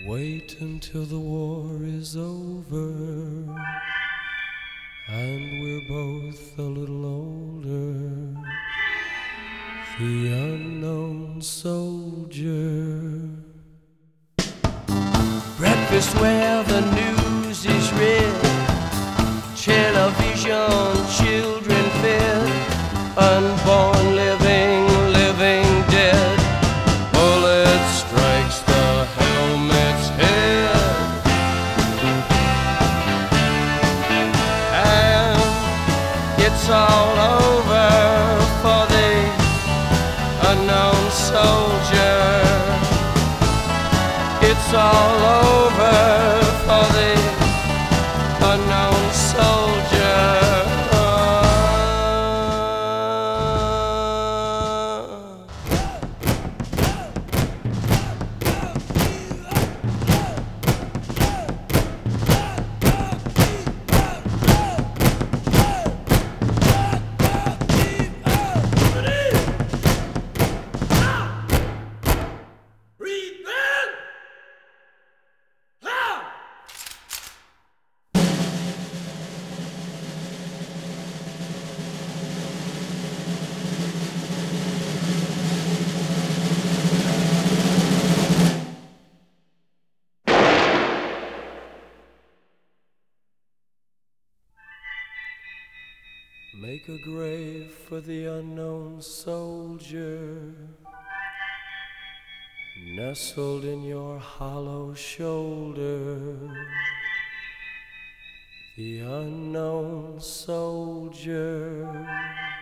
Wait until the war is over and we're both a little older. The unknown soldier. Breakfast where the news is read, television, children fed, unborn living, living dead. Bullet strikes the helmet's head, and it's all over for the unknown soldier. It's all over for the unknown soldier. Make a grave for the unknown soldier, nestled in your hollow shoulder. The unknown soldier.